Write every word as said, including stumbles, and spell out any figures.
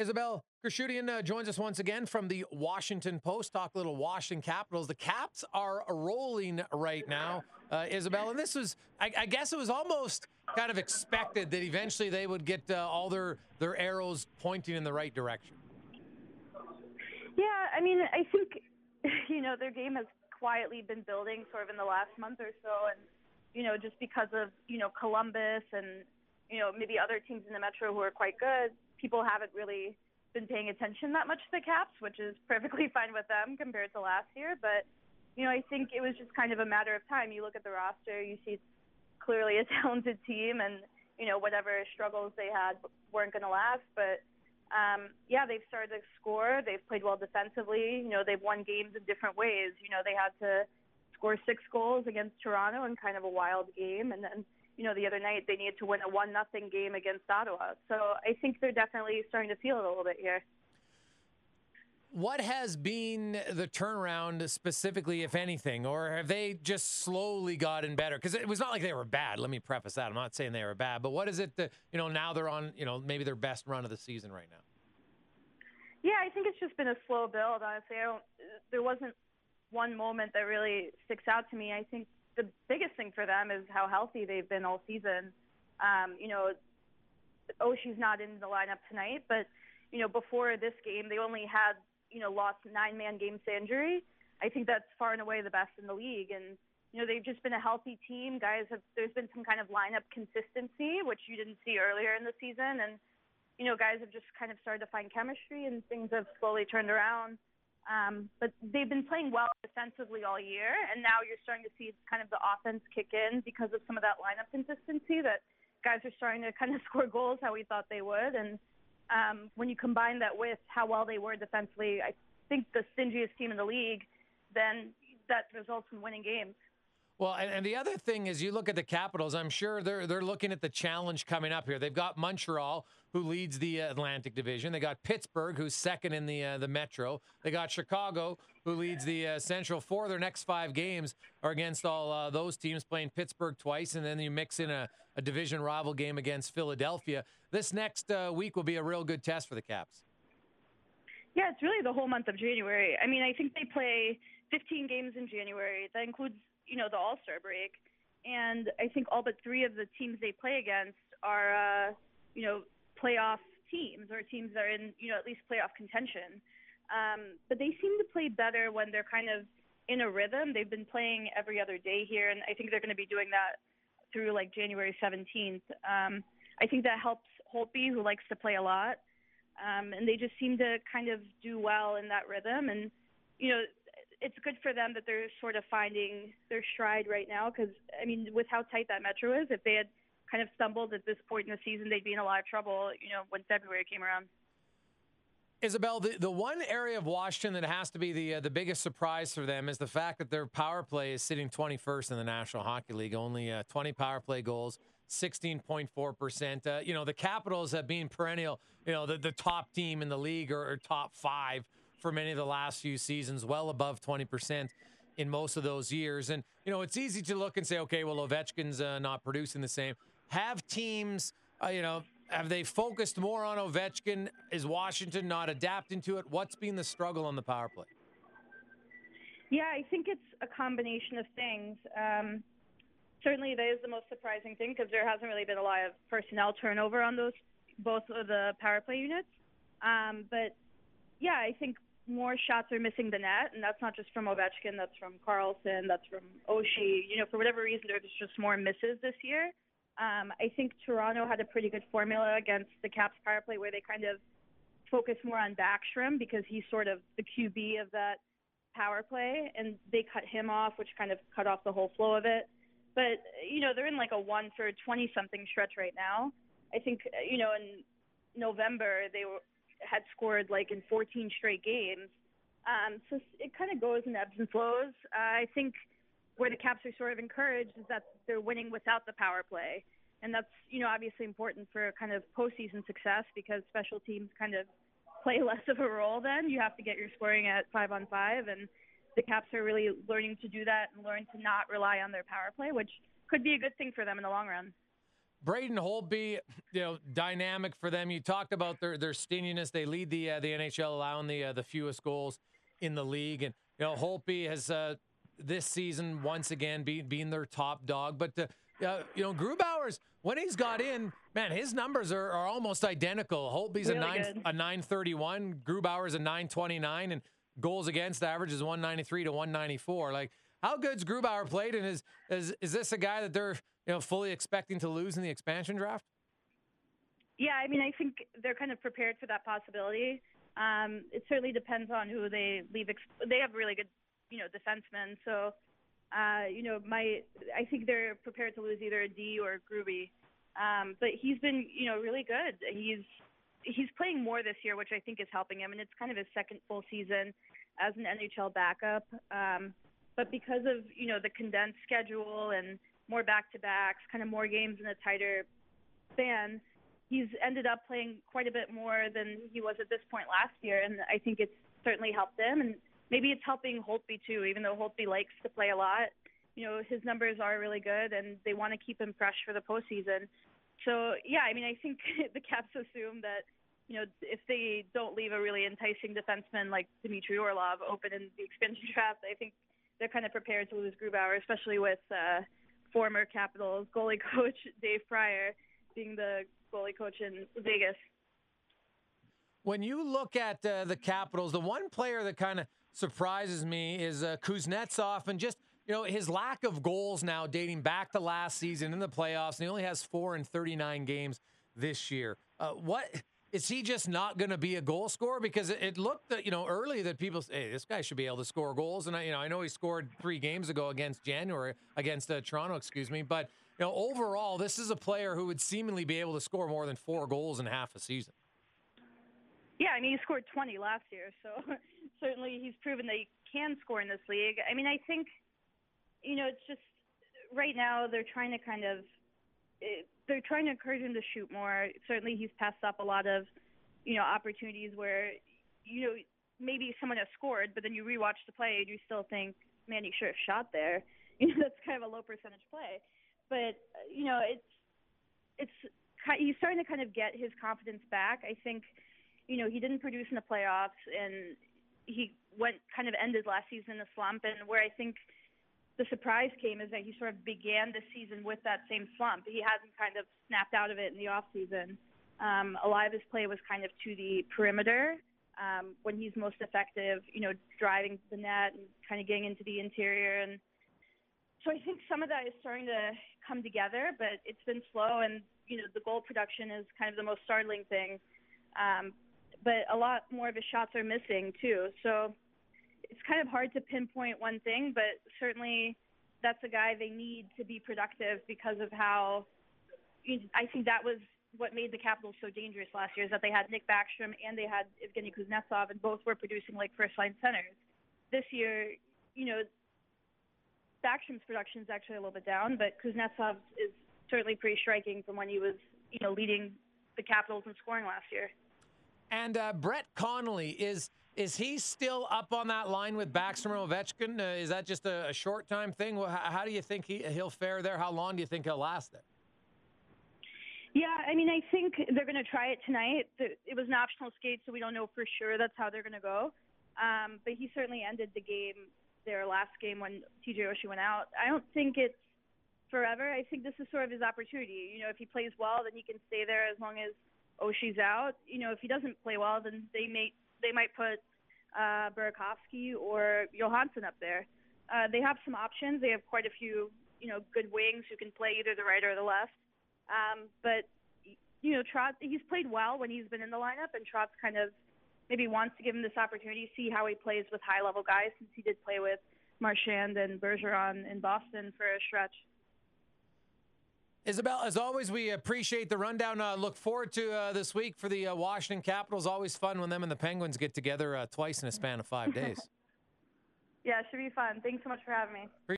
Isabelle Khurshudyan uh, joins us once again from the Washington Post. Talk a little Washington Capitals. The Caps are rolling right now, uh, Isabelle, and this was, I, I guess it was almost kind of expected that eventually they would get uh, all their, their arrows pointing in the right direction. Yeah, I mean, I think, you know, their game has quietly been building sort of in the last month or so, and, you know, just because of, you know, Columbus and, you know, maybe other teams in the Metro who are quite good, people haven't really been paying attention that much to the Caps, which is perfectly fine with them compared to last year. But, you know, I think it was just kind of a matter of time. You look at the roster, you see it's clearly a talented team, and, you know, whatever struggles they had weren't going to last. But, um, yeah, they've started to score. They've played well defensively. You know, they've won games in different ways. You know, they had to score six goals against Toronto in kind of a wild game, and then, you know, the other night they needed to win a one nothing game against Ottawa. So I think they're definitely starting to feel it a little bit here. What has been the turnaround specifically, if anything, or have they just slowly gotten better? Because it was not like they were bad. Let me preface that. I'm not saying they were bad, but what is it that, you know, now they're on, you know, maybe their best run of the season right now? Yeah, I think it's just been a slow build, honestly. I don't, there wasn't one moment that really sticks out to me. I think the biggest thing for them is how healthy they've been all season. Um, you know, Oshie's not in the lineup tonight, but, you know, before this game, they only had, you know, lost nine-man games to injury. I think that's far and away the best in the league. And, you know, they've just been a healthy team. Guys have, there's been some kind of lineup consistency, which you didn't see earlier in the season. And, you know, guys have just kind of started to find chemistry, and things have slowly turned around. Um, but they've been playing well defensively all year, and now you're starting to see kind of the offense kick in because of some of that lineup consistency, that guys are starting to kind of score goals how we thought they would. And um, when you combine that with how well they were defensively, I think the stingiest team in the league, then that results in winning games. Well, and, and the other thing is, you look at the Capitals, I'm sure they're they're looking at the challenge coming up here. They've got Montreal, who leads the Atlantic Division. They got Pittsburgh, who's second in the uh, the Metro. They got Chicago, who leads the uh, Central. Four of their next five games are against all uh, those teams, playing Pittsburgh twice, and then you mix in a, a division rival game against Philadelphia. This next uh, week will be a real good test for the Caps. Yeah, it's really the whole month of January. I mean, I think they play fifteen games in January. That includes, you know, the All-Star break. And I think all but three of the teams they play against are, uh, you know, playoff teams, or teams that are in, you know, at least playoff contention. Um, but they seem to play better when they're kind of in a rhythm. They've been playing every other day here, and I think they're going to be doing that through, like, January seventeenth. Um, I think that helps Holtby, who likes to play a lot. Um, and they just seem to kind of do well in that rhythm. And, you know, it's good for them that they're sort of finding their stride right now, because, I mean, with how tight that Metro is, if they had kind of stumbled at this point in the season, they'd be in a lot of trouble, you know, when February came around. Isabelle, the, the one area of Washington that has to be the uh, the biggest surprise for them is the fact that their power play is sitting twenty-first in the National Hockey League. Only uh, twenty power play goals, sixteen point four percent. Uh, you know, the Capitals have been perennial, you know, the, the top team in the league, or, or top five for many of the last few seasons, well above twenty percent in most of those years. And, you know, it's easy to look and say, okay, well, Ovechkin's uh, not producing the same. Have teams, uh, you know, have they focused more on Ovechkin? Is Washington not adapting to it? What's been the struggle on the power play? Yeah, I think it's a combination of things. Um, certainly that is the most surprising thing, because there hasn't really been a lot of personnel turnover on those, both of the power play units. Um, but, yeah, I think more shots are missing the net, and that's not just from Ovechkin. That's from Carlson. That's from Oshie. You know, for whatever reason, there's just more misses this year. Um, I think Toronto had a pretty good formula against the Caps power play, where they kind of focus more on Backstrom, because he's sort of the Q B of that power play, and they cut him off, which kind of cut off the whole flow of it. But, you know, they're in like a one for twenty-something stretch right now. I think, you know, in November they were, had scored like in fourteen straight games. Um, so it kind of goes in ebbs and flows. Uh, I think where the Caps are sort of encouraged is that they're winning without the power play. And that's, you know, obviously important for kind of postseason success, because special teams kind of play less of a role then. You have to get your scoring at five on five, and the Caps are really learning to do that and learn to not rely on their power play, which could be a good thing for them in the long run. Braden Holtby, you know, dynamic for them. You talked about their their stinginess. They lead the uh, the N H L, allowing the uh, the fewest goals in the league. And you know, Holtby has uh, this season once again be, being their top dog. But uh, uh, you know, Grubauer's, when he's got in, man, his numbers are, are almost identical. Holtby's Really a nine good. a nine thirty one. Grubauer's a nine twenty nine, and goals against average is one ninety three to one ninety four. Like, how good's Grubauer played, and is is is this a guy that they're, you know, fully expecting to lose in the expansion draft? Yeah, I mean, I think they're kind of prepared for that possibility. Um, it certainly depends on who they leave. Ex- they have really good, you know, defensemen. So, uh, you know, my I think they're prepared to lose either a D or a Gruby. Um, but he's been, you know, really good. He's he's playing more this year, which I think is helping him. And it's kind of his second full season as an N H L backup. Um, but because of, you know, the condensed schedule and more back-to-backs, kind of more games in a tighter span, he's ended up playing quite a bit more than he was at this point last year, and I think it's certainly helped him. And maybe it's helping Holtby too, even though Holtby likes to play a lot. You know, his numbers are really good, and they want to keep him fresh for the postseason. So, yeah, I mean, I think the Caps assume that, you know, if they don't leave a really enticing defenseman like Dmitry Orlov open in the expansion draft, I think they're kind of prepared to lose Grubauer, especially with uh, former Capitals goalie coach Dave Fryer being the goalie coach in Vegas. When you look at uh, the Capitals, the one player that kind of surprises me is uh, Kuznetsov, and just, you know, his lack of goals now dating back to last season in the playoffs, and he only has four in thirty-nine games this year. Uh, what is he just not going to be a goal scorer? Because it, it looked, you know, early that people say, hey, this guy should be able to score goals, and I, you know, I know he scored three games ago against January against uh, Toronto, excuse me, but you know, overall, this is a player who would seemingly be able to score more than four goals in half a season. Yeah, I mean, he scored twenty last year, so certainly he's proven that he can score in this league. I mean, I think, you know, it's just right now they're trying to kind of they're trying to encourage him to shoot more. Certainly he's passed up a lot of, you know, opportunities where, you know, maybe someone has scored, but then you rewatch the play and you still think, man, he should have shot there. You know, that's kind of a low percentage play. But, you know, it's it's he's starting to kind of get his confidence back. I think, you know, he didn't produce in the playoffs, and he went kind of ended last season in a slump. And where I think the surprise came is that he sort of began the season with that same slump. He hasn't kind of snapped out of it in the off season. Um, a lot of his play was kind of to the perimeter um, when he's most effective, you know, driving the net and kind of getting into the interior. And so I think some of that is starting to come together, but it's been slow. And, you know, the goal production is kind of the most startling thing. Um, but a lot more of his shots are missing too. So it's kind of hard to pinpoint one thing, but certainly that's a guy they need to be productive because of how I think that was what made the Capitals so dangerous last year, is that they had Nick Backstrom and they had Evgeny Kuznetsov, and both were producing like first-line centers. This year, you know, Backstrom's production is actually a little bit down, but Kuznetsov is certainly pretty striking from when he was, you know, leading the Capitals in scoring last year. And uh, Brett Connolly, is is he still up on that line with Backstrom and Ovechkin? Uh, is that just a, a short-time thing? How, how do you think he, he'll fare there? How long do you think he'll last there? Yeah, I mean, I think they're going to try it tonight. It was an optional skate, so we don't know for sure that's how they're going to go. Um, but he certainly ended the game, their last game, when T J Oshie went out. I don't think it's forever. I think this is sort of his opportunity. You know, if he plays well, then he can stay there as long as Oshie's out. You know, if he doesn't play well, then they may they might put uh, Burakovsky or Johansson up there. Uh, they have some options. They have quite a few, you know, good wings who can play either the right or the left. Um, but, you know, Trotz, he's played well when he's been in the lineup, and Trotz kind of maybe wants to give him this opportunity, see how he plays with high-level guys, since he did play with Marchand and Bergeron in Boston for a stretch. Isabelle, as always, we appreciate the rundown. Uh, look forward to uh, this week for the uh, Washington Capitals. Always fun when them and the Penguins get together uh, twice in a span of five days. Yeah, it should be fun. Thanks so much for having me.